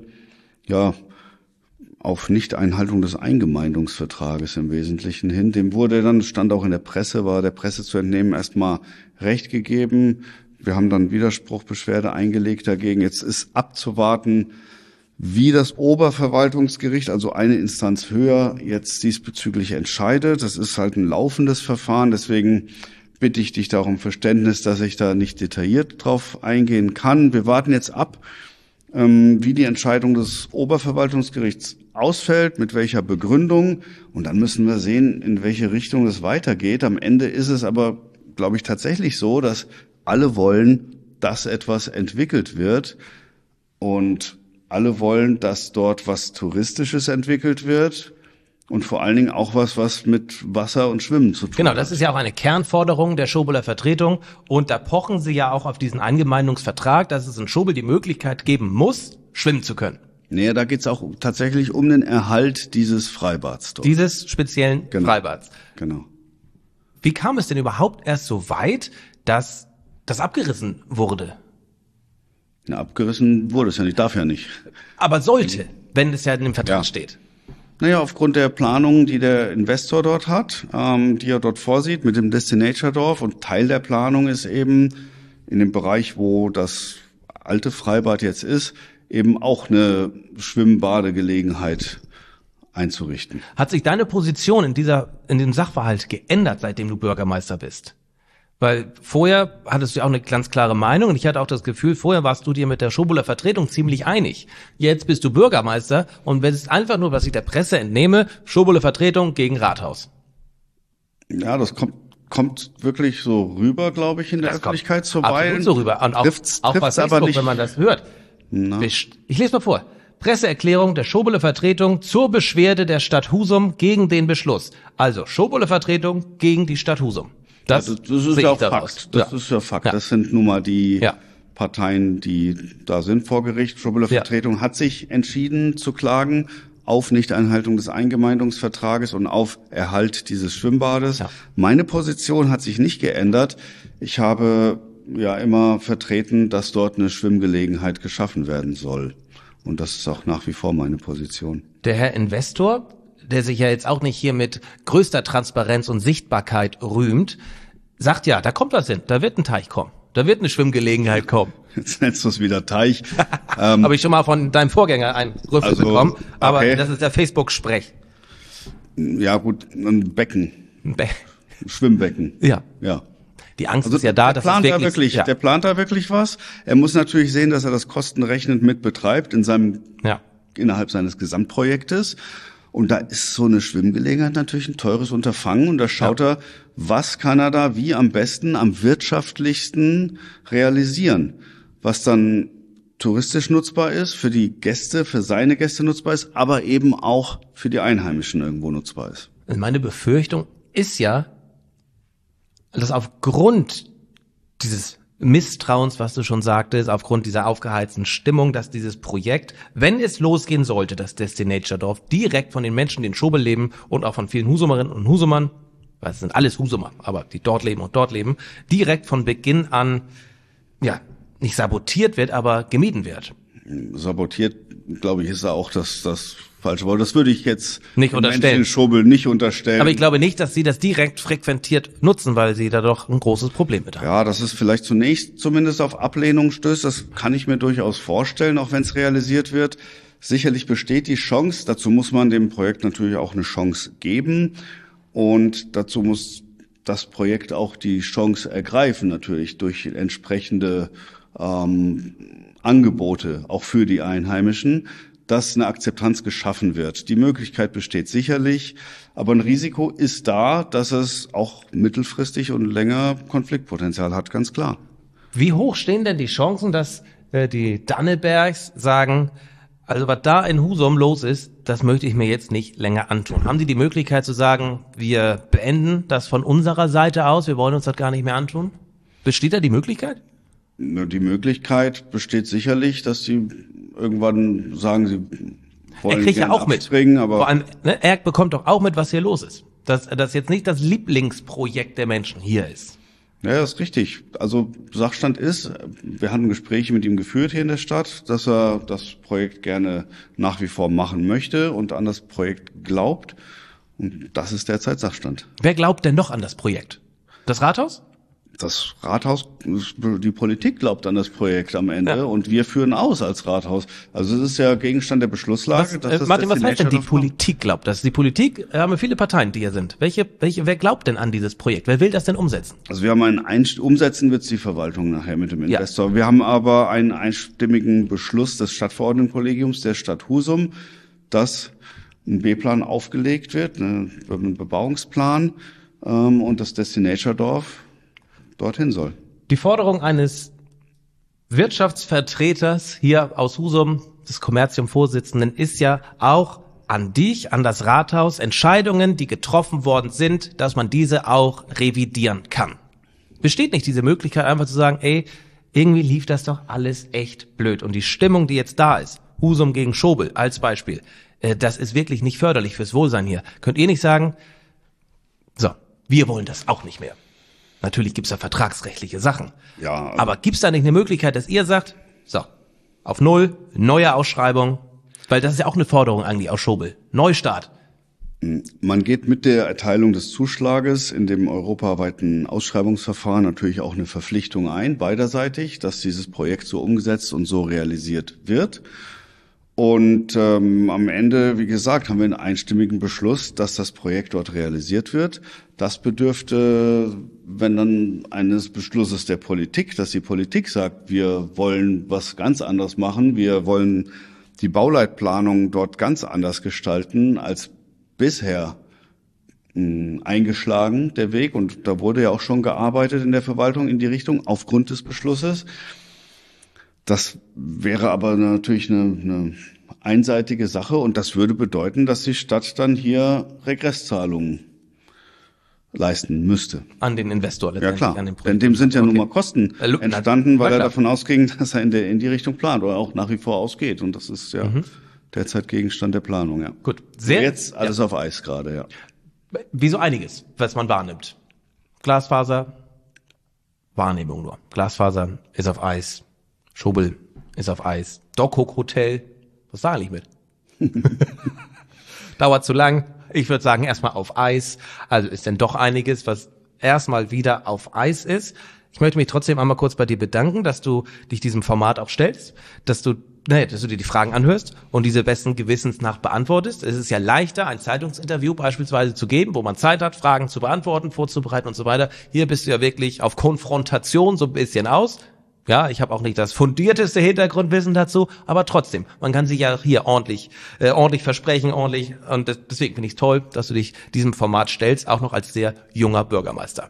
auf Nichteinhaltung des Eingemeindungsvertrages im Wesentlichen hin. Dem wurde dann, stand auch in der Presse, war der Presse zu entnehmen, erstmal Recht gegeben. Wir haben dann Widerspruchbeschwerde eingelegt dagegen. Jetzt ist abzuwarten, wie das Oberverwaltungsgericht, also eine Instanz höher, jetzt diesbezüglich entscheidet. Das ist halt ein laufendes Verfahren. Deswegen bitte ich dich da um Verständnis, dass ich da nicht detailliert drauf eingehen kann. Wir warten jetzt ab, wie die Entscheidung des Oberverwaltungsgerichts ausfällt, mit welcher Begründung. Und dann müssen wir sehen, in welche Richtung es weitergeht. Am Ende ist es aber, glaube ich, tatsächlich so, dass alle wollen, dass etwas entwickelt wird. Und alle wollen, dass dort was Touristisches entwickelt wird. Und vor allen Dingen auch was mit Wasser und Schwimmen zu tun hat. Genau, das ist ja auch eine Kernforderung der Schobeler Vertretung. Und da pochen sie ja auch auf diesen Eingemeindungsvertrag, dass es in Schobel die Möglichkeit geben muss, schwimmen zu können. Nee, da geht's auch tatsächlich um den Erhalt dieses Freibads dort. Dieses speziellen Freibads. Genau. Wie kam es denn überhaupt erst so weit, dass das abgerissen wurde? Na, abgerissen wurde es ja nicht, darf ja nicht. Aber sollte, wenn es ja in dem Vertrag steht. Naja, aufgrund der Planung, die der Investor dort hat, die er dort vorsieht mit dem Destinatordorf. Und Teil der Planung ist eben in dem Bereich, wo das alte Freibad jetzt ist, eben auch eine Schwimmbadegelegenheit einzurichten. Hat sich deine Position in dem Sachverhalt geändert, seitdem du Bürgermeister bist? Weil vorher hattest du ja auch eine ganz klare Meinung und ich hatte auch das Gefühl, vorher warst du dir mit der Schobuler Vertretung ziemlich einig. Jetzt bist du Bürgermeister und wenn es einfach nur, was ich der Presse entnehme, Schobuler Vertretung gegen Rathaus. Ja, das kommt wirklich so rüber, glaube ich, in der Öffentlichkeit zuweilen. Absolut so rüber. Und auch bei Facebook, wenn man das hört. Ich lese mal vor. Presseerklärung der Schobuler Vertretung zur Beschwerde der Stadt Husum gegen den Beschluss. Also Schobuler Vertretung gegen die Stadt Husum. Das ist ja auch Fakt. Das ist ja Fakt. Das sind nun mal die Parteien, die da sind vor Gericht. Schobuler Vertretung hat sich entschieden zu klagen auf Nichteinhaltung des Eingemeindungsvertrages und auf Erhalt dieses Schwimmbades. Ja. Meine Position hat sich nicht geändert. Ich habe ja immer vertreten, dass dort eine Schwimmgelegenheit geschaffen werden soll. Und das ist auch nach wie vor meine Position. Der Herr Investor, der sich ja jetzt auch nicht hier mit größter Transparenz und Sichtbarkeit rühmt, sagt ja, da kommt was hin, da wird ein Teich kommen, da wird eine Schwimmgelegenheit kommen. Jetzt nennst du es wieder Teich. Habe ich schon mal von deinem Vorgänger einen Rüffel bekommen, aber das ist der Facebook-Sprech. Ja gut, ein Becken. Schwimmbecken. Ja. Ja. Die Angst ist ja da, dass es wirklich... Der plant da wirklich was. Er muss natürlich sehen, dass er das kostenrechnend mit betreibt innerhalb seines Gesamtprojektes. Und da ist so eine Schwimmgelegenheit natürlich ein teures Unterfangen. Und da schaut er, was kann er da wie am besten, am wirtschaftlichsten realisieren. Was dann touristisch nutzbar ist, für die Gäste, für seine Gäste nutzbar ist, aber eben auch für die Einheimischen irgendwo nutzbar ist. Meine Befürchtung ist ja, dass aufgrund dieses Misstrauens, was du schon sagtest, aufgrund dieser aufgeheizten Stimmung, dass dieses Projekt, wenn es losgehen sollte, das Destination-Dorf, direkt von den Menschen, die in Schobel leben und auch von vielen Husumerinnen und Husumern, weil es sind alles Husumer, aber die dort leben, direkt von Beginn an, ja, nicht sabotiert wird, aber gemieden wird. Sabotiert, glaube ich, ist auch das falsche Wort. Das würde ich jetzt nicht unterstellen. Menschen in Schobel nicht unterstellen. Aber ich glaube nicht, dass sie das direkt frequentiert nutzen, weil sie da doch ein großes Problem mit haben. Ja, dass es vielleicht zunächst zumindest auf Ablehnung stößt, das kann ich mir durchaus vorstellen, auch wenn es realisiert wird. Sicherlich besteht die Chance, dazu muss man dem Projekt natürlich auch eine Chance geben und dazu muss das Projekt auch die Chance ergreifen, natürlich durch entsprechende Angebote, auch für die Einheimischen, dass eine Akzeptanz geschaffen wird. Die Möglichkeit besteht sicherlich, aber ein Risiko ist da, dass es auch mittelfristig und länger Konfliktpotenzial hat, ganz klar. Wie hoch stehen denn die Chancen, dass die Dannebergs sagen, also was da in Husum los ist, das möchte ich mir jetzt nicht länger antun? Haben die die Möglichkeit zu sagen, wir beenden das von unserer Seite aus, wir wollen uns das gar nicht mehr antun? Besteht da die Möglichkeit? Die Möglichkeit besteht sicherlich, dass sie irgendwann sagen, sie wollen er kriegt ja auch mit. Aber vor allem, ne, er bekommt doch auch mit, was hier los ist. Dass das jetzt nicht das Lieblingsprojekt der Menschen hier ist. Ja, das ist richtig. Also Sachstand ist, wir hatten Gespräche mit ihm geführt hier in der Stadt, dass er das Projekt gerne nach wie vor machen möchte und an das Projekt glaubt. Und das ist derzeit Sachstand. Wer glaubt denn noch an das Projekt? Das Rathaus? Das Rathaus, die Politik glaubt an das Projekt am Ende und wir führen aus als Rathaus. Also es ist ja Gegenstand der Beschlusslage. Martin, was heißt denn die Politik glaubt das? Die Politik, haben wir viele Parteien, die hier sind. Wer glaubt denn an dieses Projekt? Wer will das denn umsetzen? Also wir haben umsetzen wird die Verwaltung nachher mit dem Investor. Ja. Wir haben aber einen einstimmigen Beschluss des Stadtverordnetenkollegiums der Stadt Husum, dass ein B-Plan aufgelegt wird, ein Bebauungsplan und das Destination-Dorf dorthin soll. Die Forderung eines Wirtschaftsvertreters hier aus Husum, des Kommerzium-Vorsitzenden, ist ja auch an dich, an das Rathaus, Entscheidungen, die getroffen worden sind, dass man diese auch revidieren kann. Besteht nicht diese Möglichkeit, einfach zu sagen, ey, irgendwie lief das doch alles echt blöd. Und die Stimmung, die jetzt da ist, Husum gegen Schobel als Beispiel, das ist wirklich nicht förderlich fürs Wohlsein hier. Könnt ihr nicht sagen, so, wir wollen das auch nicht mehr. Natürlich gibt's da vertragsrechtliche Sachen. Ja, aber gibt's da nicht eine Möglichkeit, dass ihr sagt, so, auf Null, neue Ausschreibung, weil das ist ja auch eine Forderung eigentlich aus Schobel. Neustart. Man geht mit der Erteilung des Zuschlages in dem europaweiten Ausschreibungsverfahren natürlich auch eine Verpflichtung ein, beiderseitig, dass dieses Projekt so umgesetzt und so realisiert wird. Und am Ende, wie gesagt, haben wir einen einstimmigen Beschluss, dass das Projekt dort realisiert wird. Das bedürfte, wenn dann eines Beschlusses der Politik, dass die Politik sagt, wir wollen was ganz anderes machen, wir wollen die Bauleitplanung dort ganz anders gestalten als bisher eingeschlagen, der Weg. Und da wurde ja auch schon gearbeitet in der Verwaltung in die Richtung aufgrund des Beschlusses. Das wäre aber natürlich eine einseitige Sache und das würde bedeuten, dass die Stadt dann hier Regresszahlungen leisten müsste. An den Investor letztendlich. Ja klar, an den denn dem sind ja nun mal Kosten entstanden, weil er klar. davon ausging, dass er in die Richtung plant oder auch nach wie vor ausgeht. Und das ist ja derzeit Gegenstand der Planung, ja. Gut. Jetzt alles auf Eis gerade, ja. Wie so einiges, was man wahrnimmt. Glasfaser, Wahrnehmung nur. Glasfaser ist auf Eis. Schobel ist auf Eis. Dockhook Hotel, was sage ich mit? Dauert zu lang. Ich würde sagen, erstmal auf Eis. Also ist denn doch einiges, was erstmal wieder auf Eis ist. Ich möchte mich trotzdem einmal kurz bei dir bedanken, dass du dich diesem Format auch stellst, dass du dass du dir die Fragen anhörst und diese besten Gewissens nach beantwortest. Es ist ja leichter, ein Zeitungsinterview beispielsweise zu geben, wo man Zeit hat, Fragen zu beantworten, vorzubereiten und so weiter. Hier bist du ja wirklich auf Konfrontation so ein bisschen aus. Ja, ich habe auch nicht das fundierteste Hintergrundwissen dazu, aber trotzdem, man kann sich ja hier ordentlich versprechen, und deswegen finde ich es toll, dass du dich diesem Format stellst, auch noch als sehr junger Bürgermeister.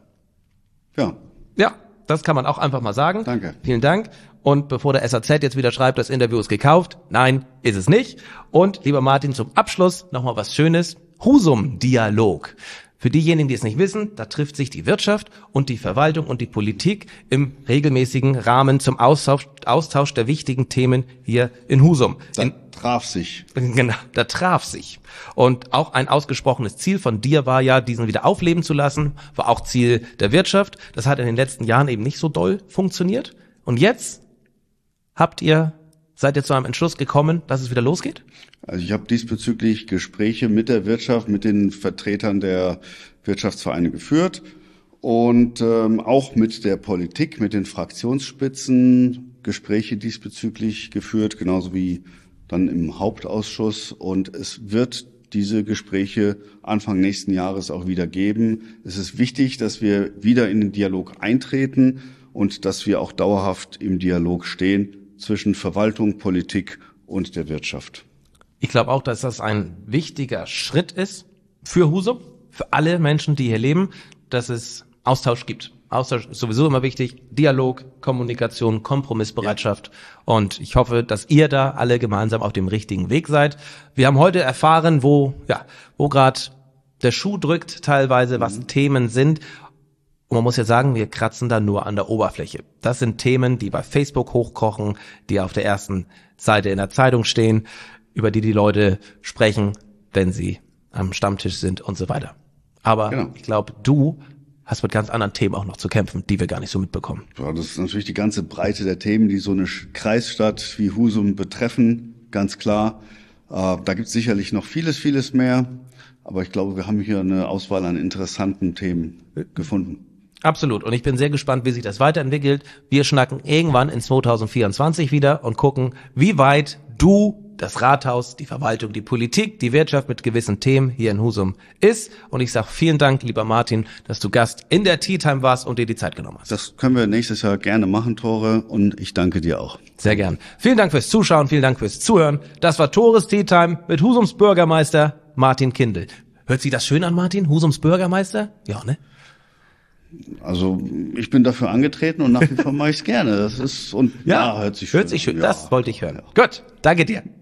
Ja, das kann man auch einfach mal sagen. Danke. Vielen Dank. Und bevor der SAZ jetzt wieder schreibt, das Interview ist gekauft, nein, ist es nicht. Und lieber Martin, zum Abschluss nochmal was Schönes. Husum-Dialog. Für diejenigen, die es nicht wissen, da trifft sich die Wirtschaft und die Verwaltung und die Politik im regelmäßigen Rahmen zum Austausch der wichtigen Themen hier in Husum. Da traf sich. Genau, da traf sich. Und auch ein ausgesprochenes Ziel von dir war ja, diesen wieder aufleben zu lassen, war auch Ziel der Wirtschaft. Das hat in den letzten Jahren eben nicht so doll funktioniert. Und jetzt seid ihr zu einem Entschluss gekommen, dass es wieder losgeht? Also ich habe diesbezüglich Gespräche mit der Wirtschaft, mit den Vertretern der Wirtschaftsvereine geführt und auch mit der Politik, mit den Fraktionsspitzen Gespräche diesbezüglich geführt, genauso wie dann im Hauptausschuss. Und es wird diese Gespräche Anfang nächsten Jahres auch wieder geben. Es ist wichtig, dass wir wieder in den Dialog eintreten und dass wir auch dauerhaft im Dialog stehen zwischen Verwaltung, Politik und der Wirtschaft. Ich glaube auch, dass das ein wichtiger Schritt ist für Husum, für alle Menschen, die hier leben, dass es Austausch gibt. Austausch ist sowieso immer wichtig. Dialog, Kommunikation, Kompromissbereitschaft. Ja. Und ich hoffe, dass ihr da alle gemeinsam auf dem richtigen Weg seid. Wir haben heute erfahren, wo gerade der Schuh drückt teilweise, was Themen sind. Und man muss ja sagen, wir kratzen da nur an der Oberfläche. Das sind Themen, die bei Facebook hochkochen, die auf der ersten Seite in der Zeitung stehen, über die Leute sprechen, wenn sie am Stammtisch sind und so weiter. Aber genau. Ich glaube, du hast mit ganz anderen Themen auch noch zu kämpfen, die wir gar nicht so mitbekommen. Ja, das ist natürlich die ganze Breite der Themen, die so eine Kreisstadt wie Husum betreffen, ganz klar. Da gibt es sicherlich noch vieles mehr. Aber ich glaube, wir haben hier eine Auswahl an interessanten Themen gefunden. Absolut. Und ich bin sehr gespannt, wie sich das weiterentwickelt. Wir schnacken irgendwann in 2024 wieder und gucken, wie weit du, das Rathaus, die Verwaltung, die Politik, die Wirtschaft mit gewissen Themen hier in Husum ist. Und ich sage vielen Dank, lieber Martin, dass du Gast in der Tea Time warst und dir die Zeit genommen hast. Das können wir nächstes Jahr gerne machen, Tore. Und ich danke dir auch. Sehr gern. Vielen Dank fürs Zuschauen, vielen Dank fürs Zuhören. Das war Tores Tea Time mit Husums Bürgermeister Martin Kindl. Hört sich das schön an, Martin? Husums Bürgermeister? Ja, ne? Also ich bin dafür angetreten und nach wie vor mache ich es gerne. Das ist hört sich schön. Hört sich schön. Ja. Das wollte ich hören. Ja. Gut, danke dir.